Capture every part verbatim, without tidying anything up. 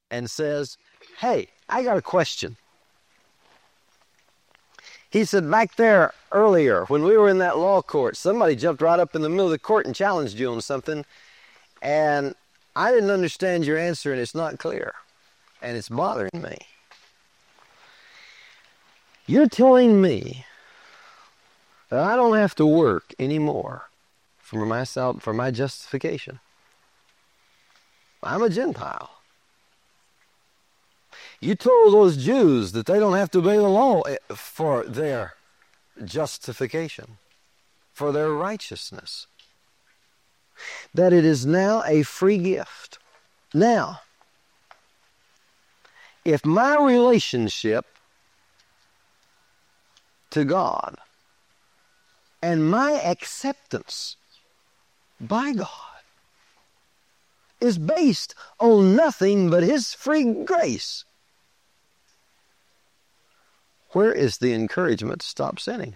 and says, hey, I got a question. He said, back there earlier, when we were in that law court, somebody jumped right up in the middle of the court and challenged you on something, and I didn't understand your answer, and it's not clear, and it's bothering me. You're telling me that I don't have to work anymore for my, for my justification. I'm a Gentile. You told those Jews that they don't have to obey the law for their justification, for their righteousness. That it is now a free gift. Now, if my relationship to God and my acceptance by God is based on nothing but His free grace, where is the encouragement to stop sinning?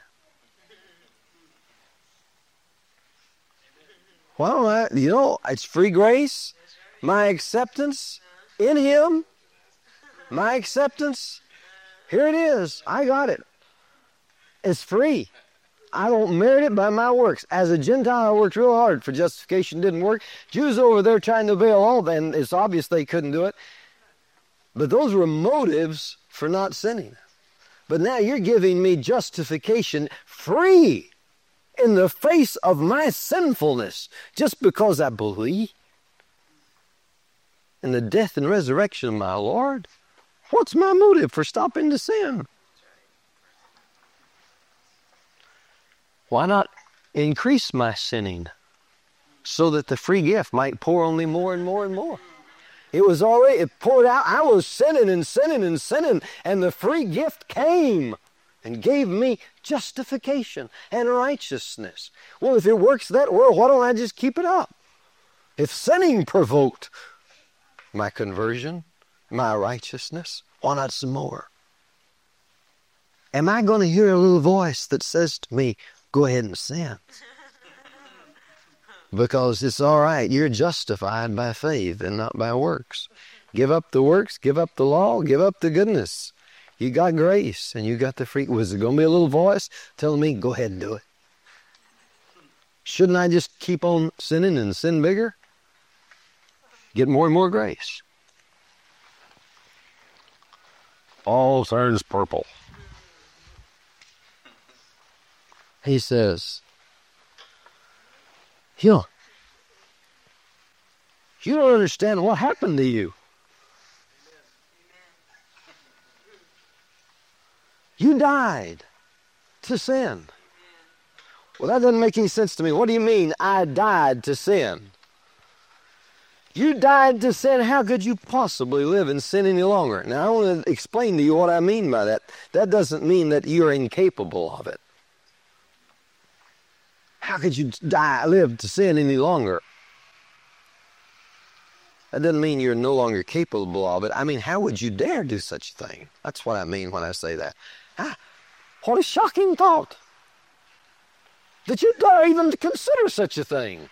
Why don't I, you know, it's free grace, my acceptance in Him, my acceptance, here it is, I got it. It's free. I don't merit it by my works. As a Gentile, I worked real hard for justification, didn't work. Jews over there trying to obey the law, then it's obvious they couldn't do it. But those were motives for not sinning. But now you're giving me justification free in the face of my sinfulness just because I believe in the death and resurrection of my Lord. What's my motive for stopping to sin? Why not increase my sinning so that the free gift might pour on me more and more and more? It was already, it poured out. I was sinning and sinning and sinning, and the free gift came and gave me justification and righteousness. Well, if it works that well, why don't I just keep it up? If sinning provoked my conversion, my righteousness, why not some more? Am I going to hear a little voice that says to me, go ahead and sin? Because it's all right. You're justified by faith and not by works. Give up the works, give up the law, give up the goodness. You got grace and you got the free. Was there going to be a little voice telling me, go ahead and do it? Shouldn't I just keep on sinning and sin bigger? Get more and more grace. All turns purple. He says, you, you don't understand what happened to you. You died to sin. Well, that doesn't make any sense to me. What do you mean, I died to sin? You died to sin. How could you possibly live in sin any longer? Now, I want to explain to you what I mean by that. That doesn't mean that you're incapable of it. How could you die, live to sin any longer? That doesn't mean you're no longer capable of it. I mean, how would you dare do such a thing? That's what I mean when I say that. Ah, what a shocking thought. That you dare even to consider such a thing.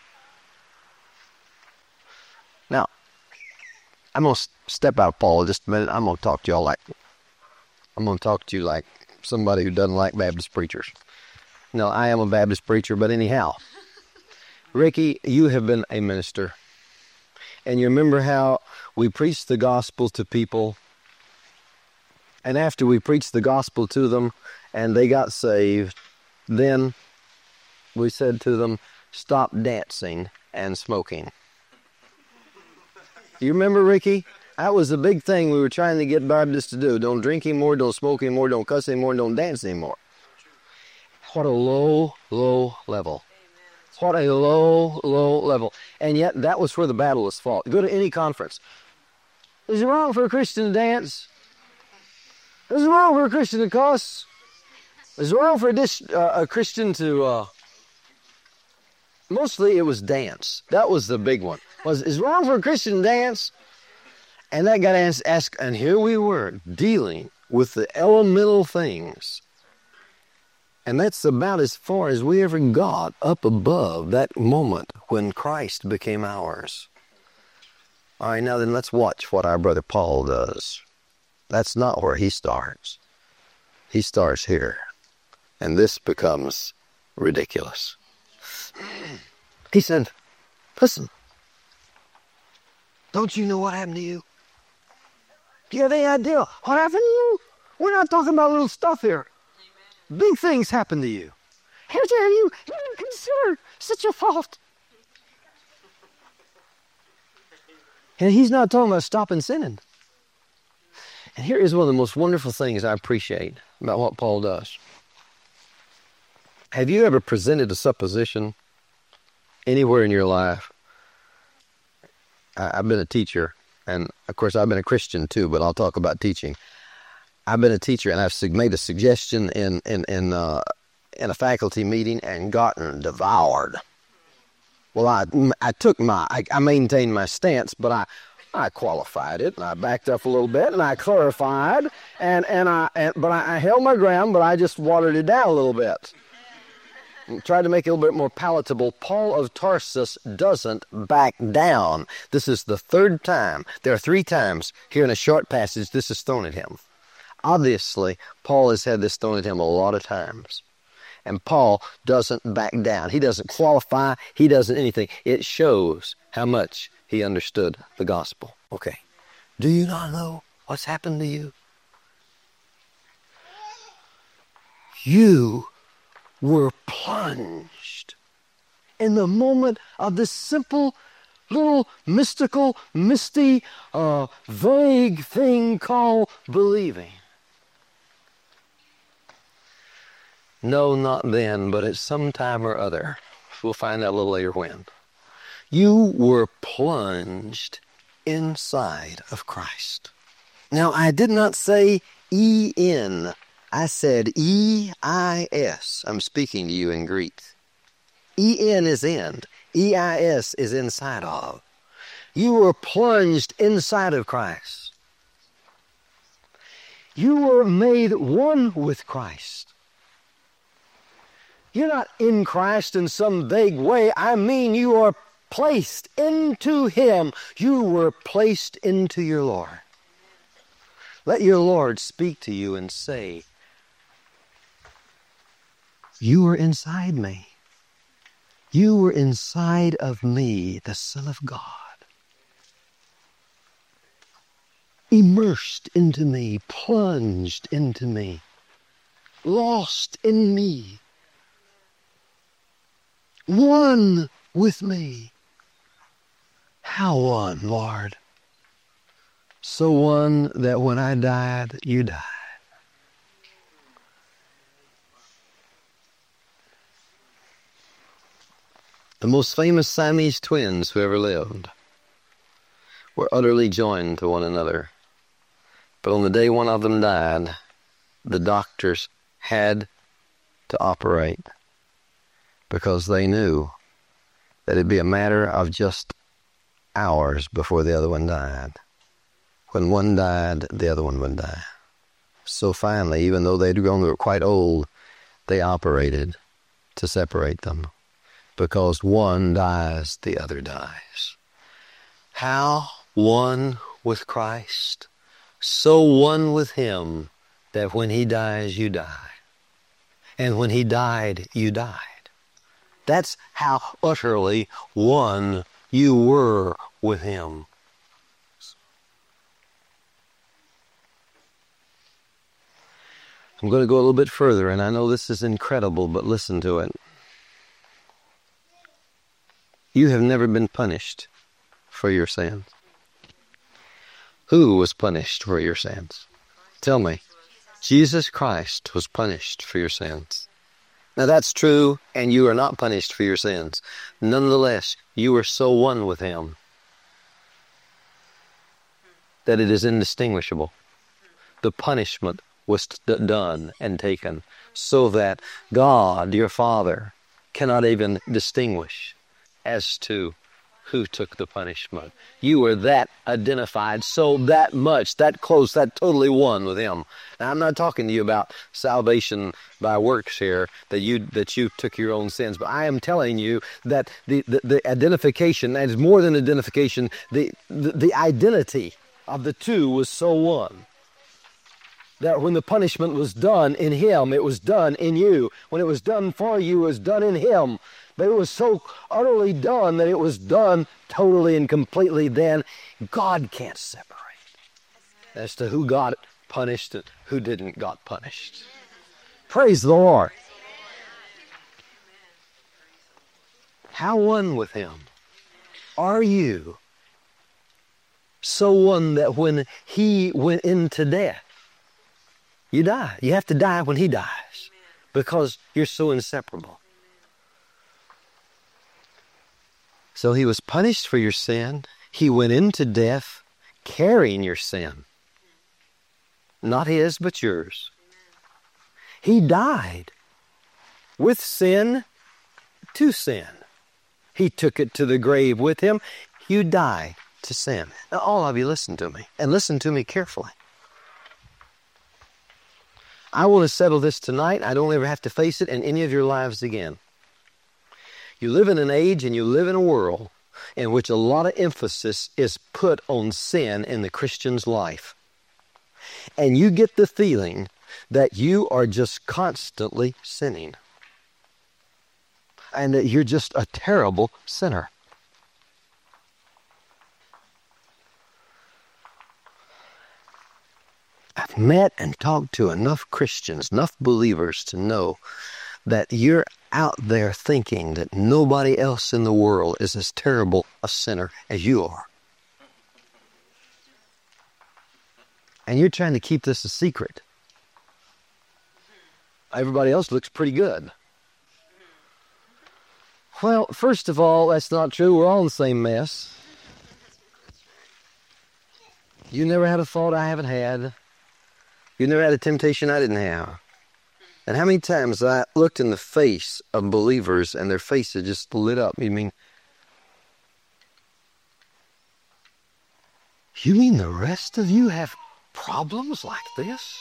Now, I'm going to step out, Paul, just a minute. I'm going to talk to y'all like, I'm going to talk to you like somebody who doesn't like Baptist preachers. No, I am a Baptist preacher, but anyhow. Ricky, you have been a minister. And you remember how we preached the gospel to people. And after we preached the gospel to them and they got saved, then we said to them, stop dancing and smoking. You remember, Ricky? That was the big thing we were trying to get Baptists to do. Don't drink anymore, don't smoke anymore, don't cuss anymore, don't dance anymore. What a low, low level. What a low, low level. And yet, that was where the battle was fought. Go to any conference. Is it wrong for a Christian to dance? Is it wrong for a Christian to cuss? Is it wrong for a, dis, uh, a Christian to... Uh, mostly it was dance. That was the big one. Was is it wrong for a Christian to dance? And that got asked, and here we were, dealing with the elemental things. And that's about as far as we ever got up above that moment when Christ became ours. All right, now then let's watch what our brother Paul does. That's not where he starts. He starts here. And this becomes ridiculous. He said, listen, don't you know what happened to you? Do you have any idea what happened to you? We're not talking about little stuff here. Big things happen to you. How dare you even consider such a fault? And he's not talking about stopping sinning. And here is one of the most wonderful things I appreciate about what Paul does. Have you ever presented a supposition anywhere in your life? I, I've been a teacher, and of course I've been a Christian too, but I'll talk about teaching. I've been a teacher, and I've made a suggestion in in in, uh, in a faculty meeting and gotten devoured. Well, I, I took my, I, I maintained my stance, but I, I qualified it, and I backed up a little bit, and I clarified, and, and I, and, but I, I held my ground, but I just watered it down a little bit. And tried to make it a little bit more palatable. Paul of Tarsus doesn't back down. This is the third time. There are three times here in a short passage this is thrown at him. Obviously, Paul has had this thrown at him a lot of times. And Paul doesn't back down. He doesn't qualify. He doesn't anything. It shows how much he understood the gospel. Okay. Do you not know what's happened to you? You were plunged in the moment of this simple, little, mystical, misty, uh, vague thing called believing. No, not then, but at some time or other. We'll find out a little later when. You were plunged inside of Christ. Now, I did not say E N. I said E I S. I'm speaking to you in Greek. E N is in. E I S is inside of. You were plunged inside of Christ. You were made one with Christ. You're not in Christ in some vague way. I mean, you are placed into Him. You were placed into your Lord. Let your Lord speak to you and say, you were inside me. You were inside of me, the Son of God. Immersed into me, plunged into me, lost in me. One with me. How one, Lord? So one that when I died, you died. The most famous Siamese twins who ever lived were utterly joined to one another. But on the day one of them died, the doctors had to operate, because they knew that it'd be a matter of just hours before the other one died. When one died, the other one would die. So finally, even though they'd grown quite old, they operated to separate them. Because one dies, the other dies. How? One with Christ, so one with Him that when He dies, you die. And when He died, you died. That's how utterly one you were with Him. I'm going to go a little bit further, and I know this is incredible, but listen to it. You have never been punished for your sins. Who was punished for your sins? Tell me. Jesus Christ was punished for your sins. Now that's true, and you are not punished for your sins. Nonetheless, you are so one with Him that it is indistinguishable. The punishment was done and taken so that God, your Father, cannot even distinguish as to who took the punishment. You were that identified, so that much, that close, that totally one with him. Now, I'm not talking to you about salvation by works here, that you that you took your own sins, but I am telling you that the, the, the identification, that is more than identification, the, the, the identity of the two was so one. That when the punishment was done in him, it was done in you. When it was done for you, it was done in him. But it was so utterly done that it was done totally and completely then. God can't separate as to who got punished and who didn't got punished. Praise the Lord. How one with him are you? So one that when he went into death, you die. You have to die when he dies because you're so inseparable. So he was punished for your sin. He went into death carrying your sin. Not his, but yours. He died with sin to sin. He took it to the grave with him. You died to sin. Now, all of you, listen to me, and listen to me carefully. I want to settle this tonight. I don't ever have to face it in any of your lives again. You live in an age and you live in a world in which a lot of emphasis is put on sin in the Christian's life. And you get the feeling that you are just constantly sinning. And that you're just a terrible sinner. I've met and talked to enough Christians, enough believers to know that you're out there thinking that nobody else in the world is as terrible a sinner as you are. And you're trying to keep this a secret. Everybody else looks pretty good. Well, first of all, that's not true. We're all in the same mess. You never had a thought I haven't had. You never had a temptation I didn't have. And how many times I looked in the face of believers and their faces just lit up. You mean, you mean the rest of you have problems like this?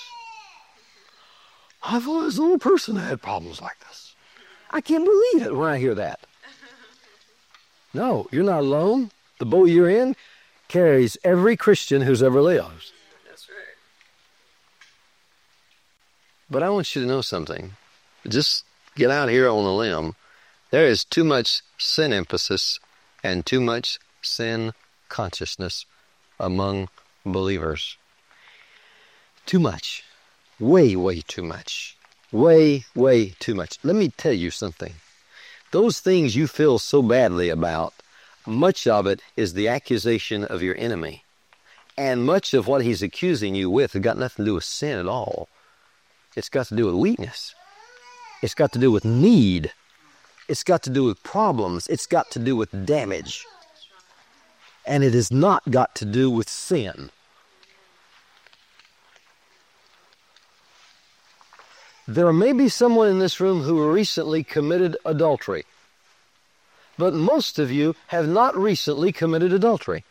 I thought I was the only person that had problems like this. I can't believe it when I hear that. No, you're not alone. The boat you're in carries every Christian who's ever lived. That's right. But I want you to know something. Just get out here on a limb. There is too much sin emphasis and too much sin consciousness among believers. Too much. Way, way too much. Way, way too much. Let me tell you something. Those things you feel so badly about, much of it is the accusation of your enemy. And much of what he's accusing you with has got nothing to do with sin at all. It's got to do with weakness. It's got to do with need. It's got to do with problems. It's got to do with damage. And it has not got to do with sin. There may be someone in this room who recently committed adultery. But most of you have not recently committed adultery.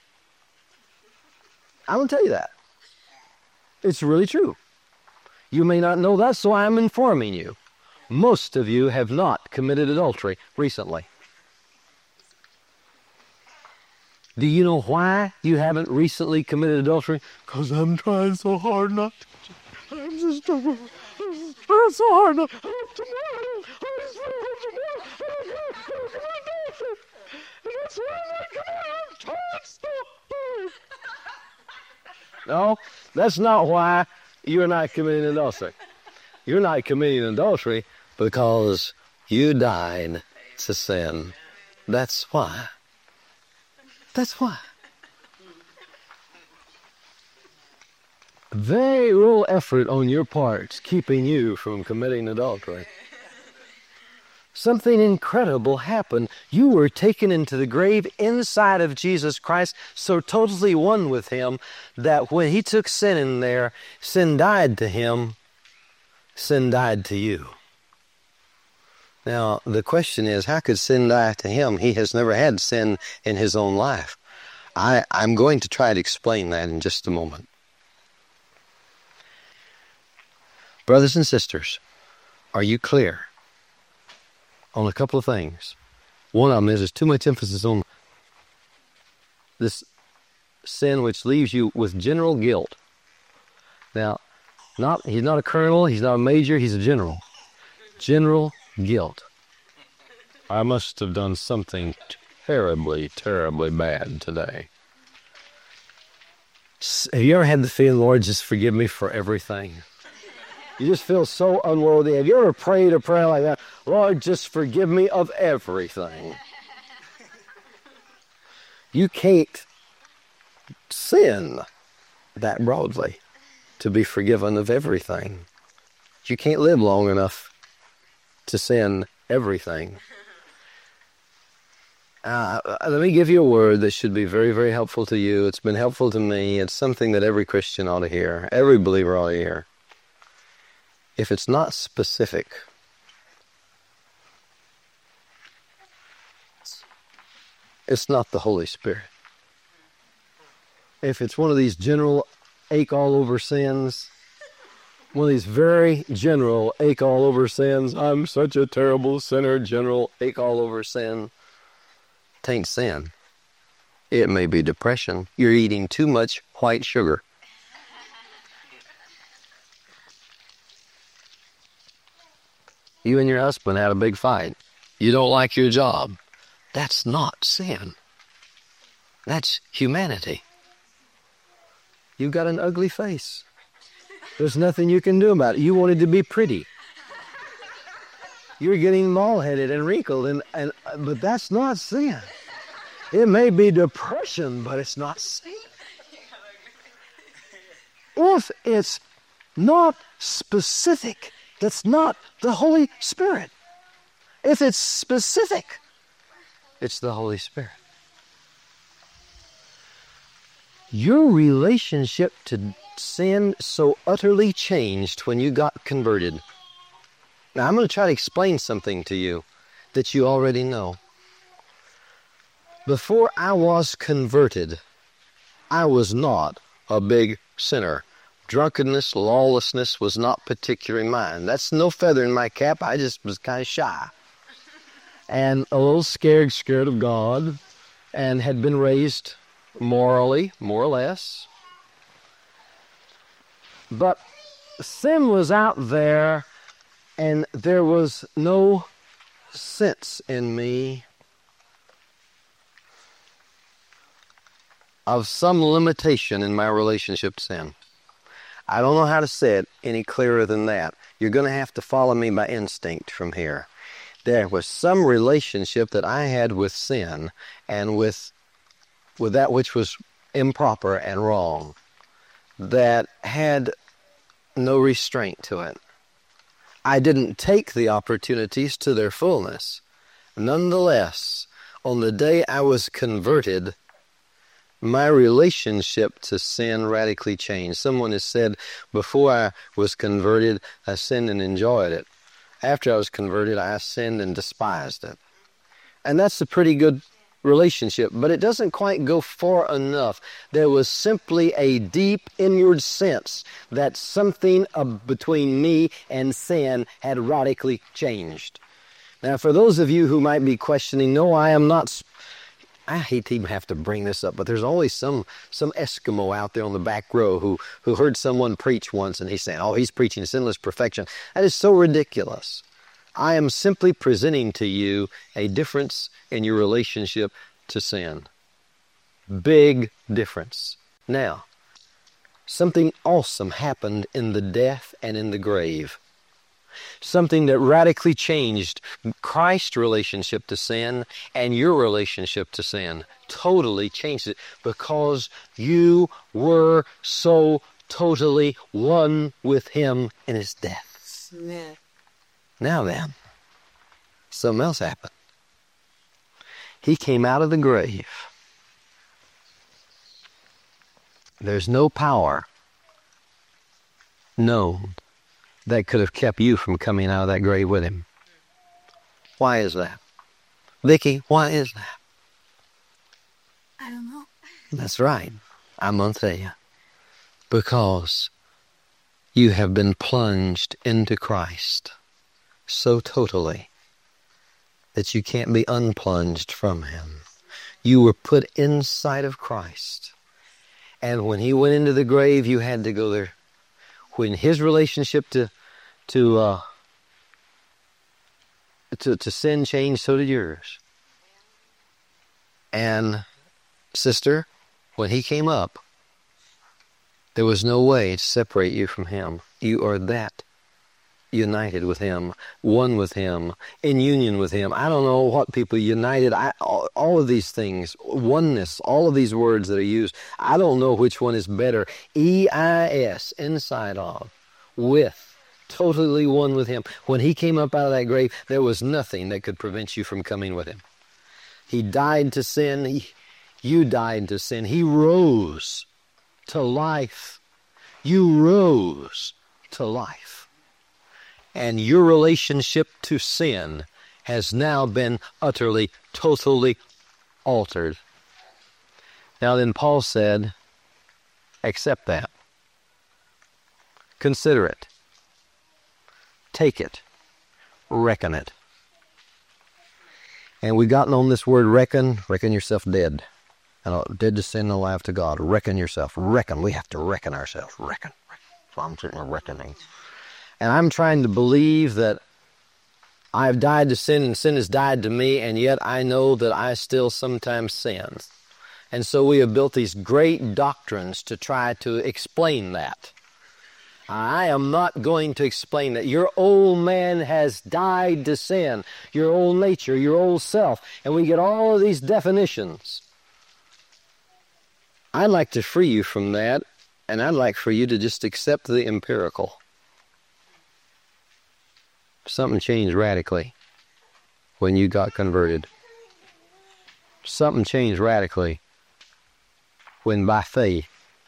I will tell you that. It's really true. You may not know that, so I am informing you. Most of you have not committed adultery recently. Do you know why you haven't recently committed adultery? Because I'm trying so hard not to. I'm just trying so hard not to. No, that's not why you're not committing adultery. You're not committing adultery because you died to sin. That's why. That's why. Very little effort on your part keeping you from committing adultery. Something incredible happened. You were taken into the grave inside of Jesus Christ, so totally one with him that when he took sin in there, sin died to him, sin died to you. Now, the question is, how could sin die to him? He has never had sin in his own life. I, I'm going to try to explain that in just a moment. Brothers and sisters, are you clear on a couple of things? One of them is there's too much emphasis on this sin which leaves you with general guilt. Now, not he's not a colonel, he's not a major, he's a general. General guilt. I must have done something terribly, terribly bad today. Have you ever had the feeling, Lord, just forgive me for everything? You just feel so unworthy. Have you ever prayed a prayer like that? Lord, just forgive me of everything. You can't sin that broadly to be forgiven of everything. You can't live long enough to sin everything. Uh, let me give you a word that should be very, very helpful to you. It's been helpful to me. It's something that every Christian ought to hear. Every believer ought to hear. If it's not specific, it's not the Holy Spirit. If it's one of these general ache all over sins, one of these very general ache all over sins, I'm such a terrible sinner, general ache all over sin, tain't sin. It may be depression. You're eating too much white sugar. You and your husband had a big fight. You don't like your job. That's not sin. That's humanity. You've got an ugly face. There's nothing you can do about it. You wanted to be pretty. You're getting mole-headed and wrinkled, and, and but that's not sin. It may be depression, but it's not sin. If it's not specific, that's not the Holy Spirit. If it's specific, it's the Holy Spirit. Your relationship to sin so utterly changed when you got converted. Now, I'm going to try to explain something to you that you already know. Before I was converted, I was not a big sinner. Drunkenness, lawlessness was not particularly mine. That's no feather in my cap. I just was kind of shy. And a little scared, scared of God, and had been raised morally, more or less. But sin was out there, and there was no sense in me of some limitation in my relationship to sin. I don't know how to say it any clearer than that. You're going to have to follow me by instinct from here. There was some relationship that I had with sin and with, with that which was improper and wrong that had no restraint to it. I didn't take the opportunities to their fullness. Nonetheless, on the day I was converted, my relationship to sin radically changed. Someone has said, before I was converted, I sinned and enjoyed it. After I was converted, I sinned and despised it. And that's a pretty good relationship, but it doesn't quite go far enough. There was simply a deep inward sense that something uh, between me and sin had radically changed. Now, for those of you who might be questioning, no, I am not... I hate to even have to bring this up, but there's always some some Eskimo out there on the back row who, who heard someone preach once, and he's saying, oh, he's preaching sinless perfection. That is so ridiculous. I am simply presenting to you a difference in your relationship to sin. Big difference. Now, something awesome happened in the death and in the grave. Something that radically changed Christ's relationship to sin and your relationship to sin. Totally changed it because you were so totally one with Him in His death. Yeah. Now then, something else happened. He came out of the grave. There's no power known that could have kept you from coming out of that grave with Him. Why is that? Vicki, why is that? I don't know. That's right. I'm going to tell you. Because you have been plunged into Christ so totally that you can't be unplunged from Him. You were put inside of Christ. And when He went into the grave, you had to go there. When His relationship to to uh, to, to sin changed, so did yours. And sister, when He came up, there was no way to separate you from Him. You are that united with Him, one with Him, in union with Him. I don't know what people united, I, all, all of these things, oneness, all of these words that are used, I don't know which one is better. E I S, inside of, with, totally one with Him. When He came up out of that grave, there was nothing that could prevent you from coming with Him. He died to sin. He, you died to sin. He rose to life. You rose to life. And your relationship to sin has now been utterly, totally altered. Now then, Paul said, accept that. Consider it. Take it. Reckon it. And we've gotten on this word reckon. Reckon yourself dead. And dead to sin, alive to God. Reckon yourself. Reckon. We have to reckon ourselves. Reckon. So I'm sitting there reckoning. And I'm trying to believe that I've died to sin and sin has died to me, and yet I know that I still sometimes sin. And so we have built these great doctrines to try to explain that. I am not going to explain that. Your old man has died to sin. Your old nature, your old self. And we get all of these definitions. I'd like to free you from that, and I'd like for you to just accept the empirical. Something changed radically when you got converted. Something changed radically when by faith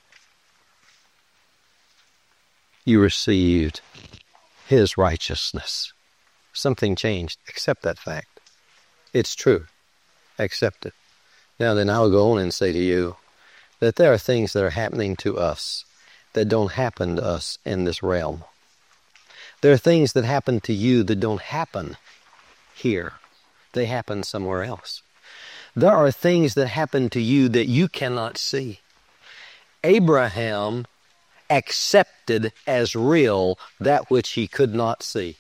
you received His righteousness. Something changed. Accept that fact. It's true. Accept it. Now then, I'll go on and say to you that there are things that are happening to us that don't happen to us in this realm. There are things that happen to you that don't happen here. They happen somewhere else. There are things that happen to you that you cannot see. Abraham accepted as real that which he could not see.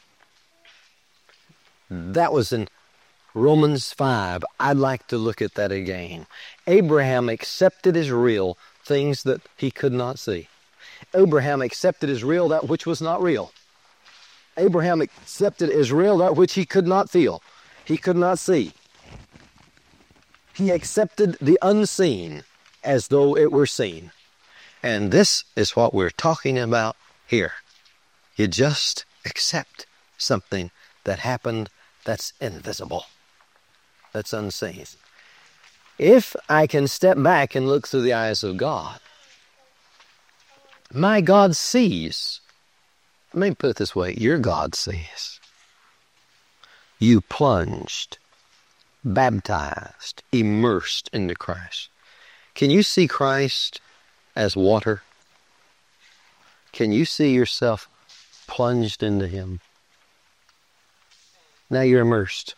That was in Romans five. I'd like to look at that again. Abraham accepted as real things that he could not see. Abraham accepted as real that which was not real. Abraham accepted as real that which he could not feel. He could not see. He accepted the unseen as though it were seen. And this is what we're talking about here. You just accept something that happened that's invisible, that's unseen. If I can step back and look through the eyes of God, my God sees. Let me put it this way. Your God sees. You plunged, baptized, immersed into Christ. Can you see Christ as water? Can you see yourself plunged into Him? Now you're immersed.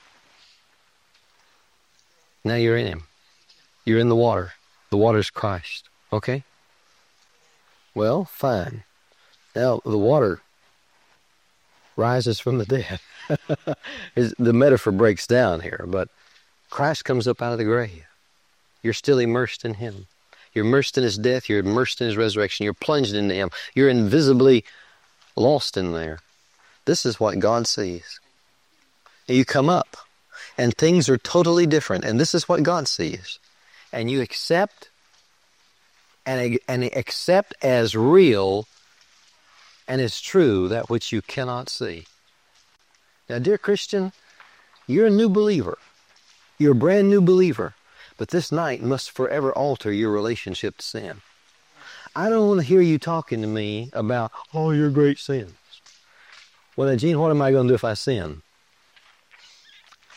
Now you're in Him. You're in the water. The water's Christ. Okay? Well, fine. Now the water rises from the dead. The metaphor breaks down here, but Christ comes up out of the grave. You're still immersed in Him. You're immersed in His death. You're immersed in His resurrection. You're plunged into Him. You're invisibly lost in there. This is what God sees. You come up, and things are totally different, and this is what God sees. And you accept, and, and accept as real and as true that which you cannot see. Now, dear Christian, you're a new believer. You're a brand new believer. But this night must forever alter your relationship to sin. I don't want to hear you talking to me about all your great sins. Well, now, Gene, what am I going to do if I sin?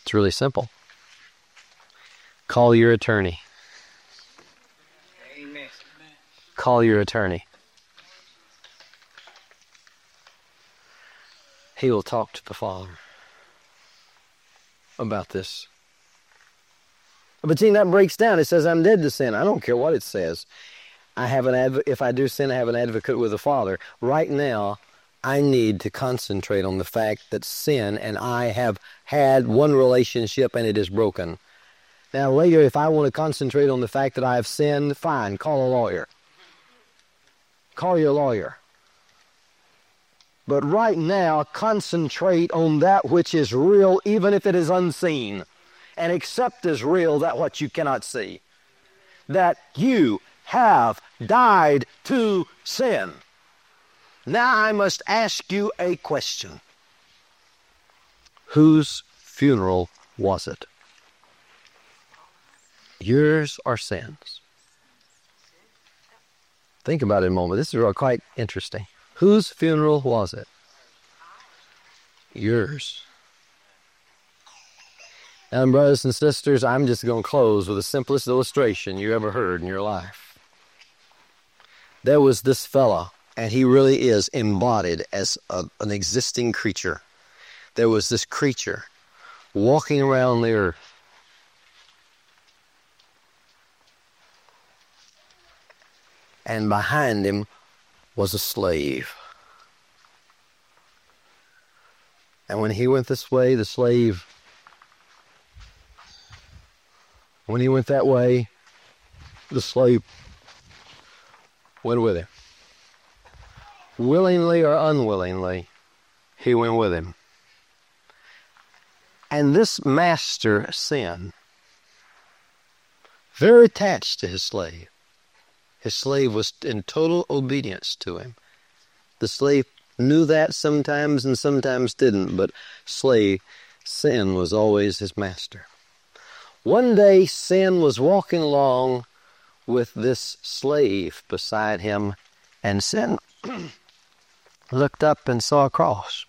It's really simple. Call your attorney. Amen. Call your attorney. He will talk to the Father about this. But see, that breaks down. It says, I'm dead to sin. I don't care what it says. I have an adv- if I do sin, I have an advocate with the Father. Right now, I need to concentrate on the fact that sin and I have had one relationship and it is broken. Now later, if I want to concentrate on the fact that I have sinned, fine, call a lawyer. Call your lawyer. But right now, concentrate on that which is real, even if it is unseen. And accept as real that what you cannot see. That you have died to sin. Now I must ask you a question. Whose funeral was it? Yours or sin's? Think about it a moment. This is quite interesting. Whose funeral was it? Yours. And brothers and sisters, I'm just going to close with the simplest illustration you ever heard in your life. There was this fella, and he really is embodied as a, an existing creature. There was this creature walking around the earth. And behind him was a slave. And when he went this way, the slave, when he went that way, the slave went with him. Willingly or unwillingly, he went with him. And this master, sin, very attached to his slave. His slave was in total obedience to him. The slave knew that sometimes and sometimes didn't, but slave, sin was always his master. One day, sin was walking along with this slave beside him, and sin looked up and saw a cross.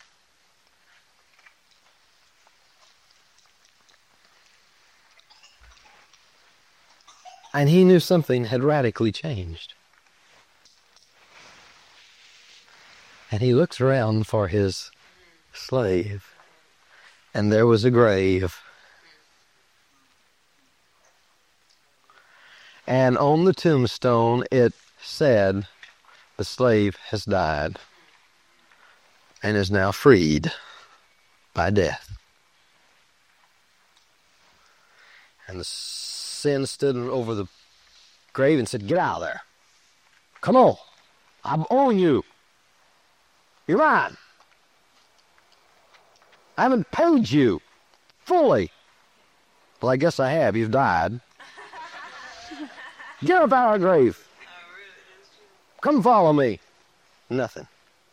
And he knew something had radically changed. And he looks around for his slave, and there was a grave. And on the tombstone it said, the slave has died and is now freed by death. And the sin stood over the grave and said, get out of there. Come on. I own you. You're mine. I haven't paid you fully. Well, I guess I have. You've died. Get up out of the grave. Come follow me. Nothing.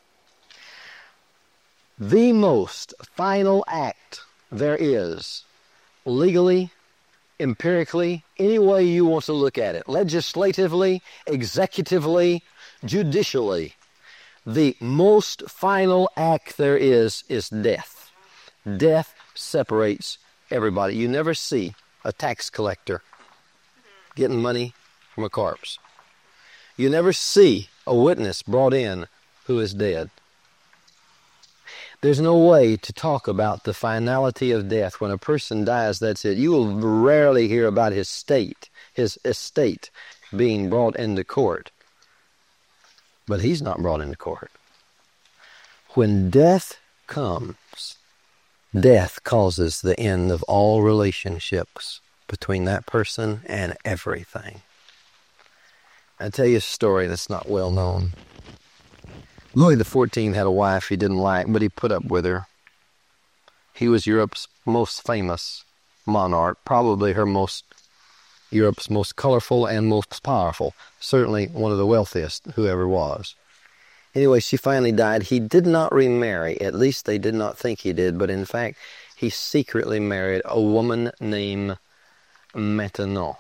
The most final act there is, legally, empirically, any way you want to look at it, legislatively, executively, judicially, the most final act there is is death. Death separates everybody. You never see a tax collector getting money from a corpse. You never see a witness brought in who is dead. There's no way to talk about the finality of death. When a person dies, that's it. You will rarely hear about his state, his estate being brought into court. But he's not brought into court. When death comes, death causes the end of all relationships between that person and everything. I'll tell you a story that's not well known. Louis the fourteenth had a wife he didn't like, but he put up with her. He was Europe's most famous monarch, probably her most, Europe's most colorful and most powerful, certainly one of the wealthiest who ever was. Anyway, she finally died. He did not remarry, at least they did not think he did, but in fact, he secretly married a woman named Maintenon.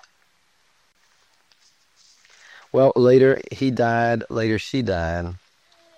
Well, later he died, later she died.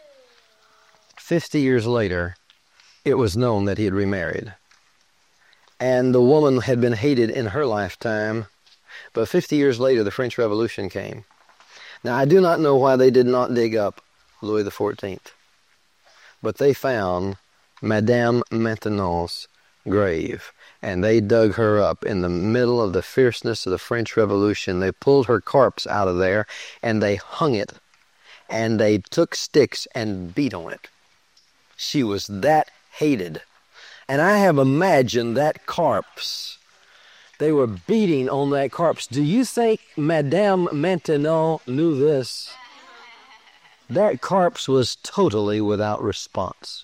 Fifty years later, it was known that he had remarried. And the woman had been hated in her lifetime. But fifty years later, the French Revolution came. Now, I do not know why they did not dig up Louis the fourteenth. But they found Madame Maintenon's grave. And they dug her up in the middle of the fierceness of the French Revolution. They pulled her corpse out of there, and they hung it. And they took sticks and beat on it. She was that hated. And I have imagined that corpse. They were beating on that corpse. Do you think Madame Maintenon knew this? That corpse was totally without response.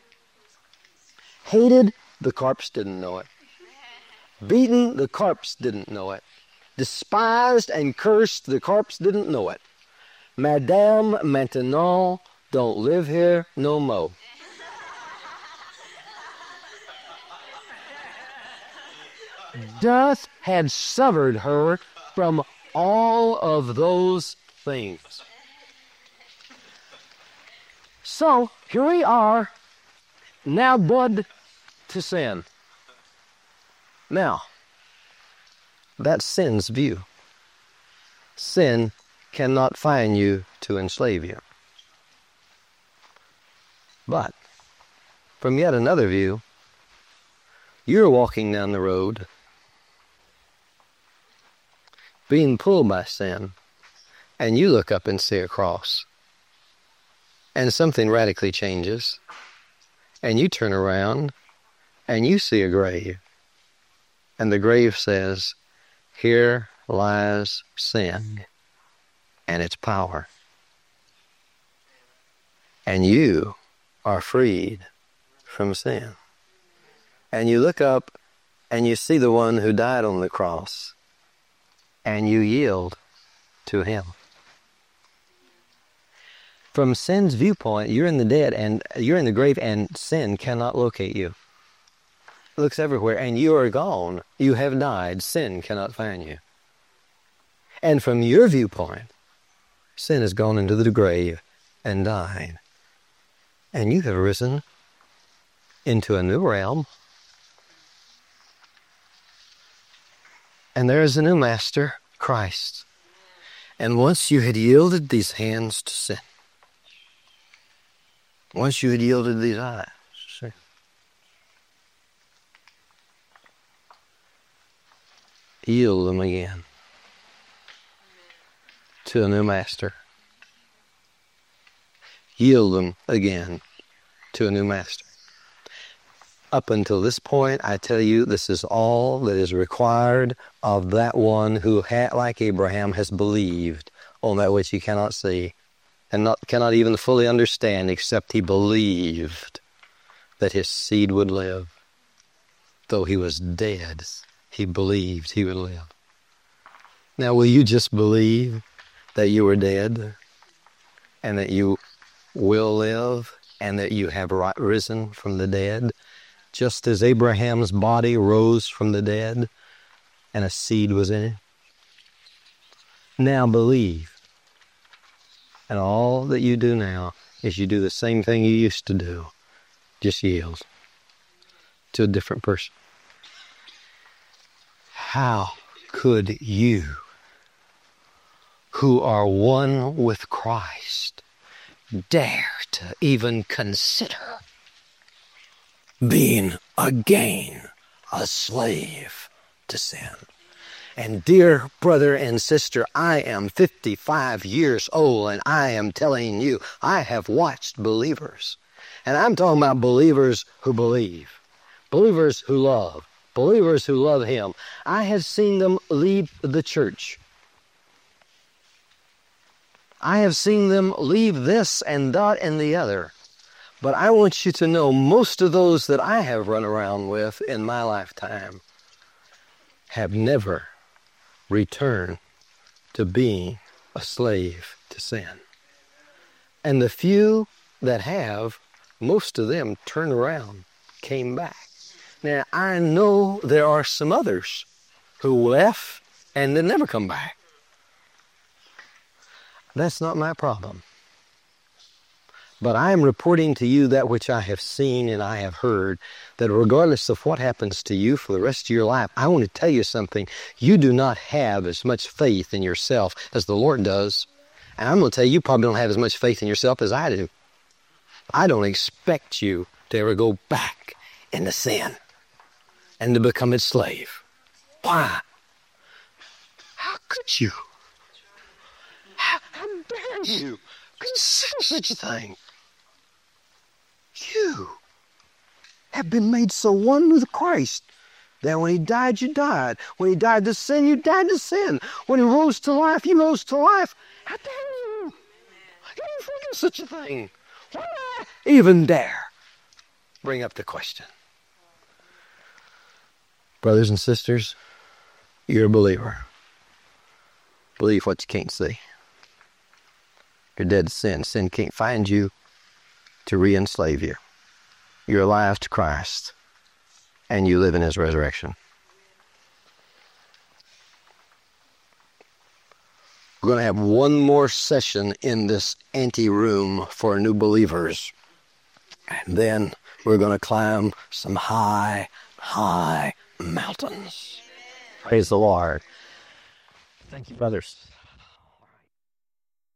Hated, the corpse didn't know it. Beaten, the corpse didn't know it. Despised and cursed, the corpse didn't know it. Madame Maintenon don't live here no more. Death had severed her from all of those things. So, here we are, now dead to sin. Now, that's sin's view. Sin cannot find you to enslave you. But, from yet another view, you're walking down the road, being pulled by sin, and you look up and see a cross, and something radically changes, and you turn around, and you see a grave, and the grave says, "Here lies sin and its power, and you are freed from sin." And you look up, and you see the one who died on the cross, and you yield to him. From sin's viewpoint, you're in the dead, and you're in the grave, and sin cannot locate you. It looks everywhere, and you are gone. You have died. Sin cannot find you. And from your viewpoint, sin has gone into the grave and died. And you have risen into a new realm. And there is a new master, Christ. And once you had yielded these hands to sin, once you had yielded these eyes to sin, yield them again to a new master. Yield them again to a new master. Up until this point, I tell you, this is all that is required of that one who, ha- like Abraham, has believed on that which he cannot see and not, cannot even fully understand, except he believed that his seed would live. Though he was dead, he believed he would live. Now, will you just believe that you were dead and that you will live and that you have ri- risen from the dead? Just as Abraham's body rose from the dead and a seed was in it. Now believe. And all that you do now is you do the same thing you used to do. Just yield to a different person. How could you, who are one with Christ, dare to even consider being again a slave to sin? And dear brother and sister, I am fifty-five years old, and I am telling you, I have watched believers. And I'm talking about believers who believe, believers who love, believers who love Him. I have seen them leave the church. I have seen them leave this and that and the other. But I want you to know, most of those that I have run around with in my lifetime have never returned to being a slave to sin. And the few that have, most of them turned around, came back. Now, I know there are some others who left and they never come back. That's not my problem. But I am reporting to you that which I have seen and I have heard, that regardless of what happens to you for the rest of your life, I want to tell you something. You do not have as much faith in yourself as the Lord does. And I'm going to tell you, you probably don't have as much faith in yourself as I do. I don't expect you to ever go back into sin and to become its slave. Why? How could you? How, how dare you consider such a thing? You have been made so one with Christ that when he died, you died. When he died to sin, you died to sin. When he rose to life, he rose to life. How dare you? You didn't think of such a thing. Why even dare bring up the question? Brothers and sisters, you're a believer. Believe what you can't see. You're dead to sin. Sin can't find you to re-enslave you. You're alive to Christ, and you live in his resurrection. We're going to have one more session in this anteroom for new believers. And then we're going to climb some high, high mountains. Praise the Lord. Thank you, brothers.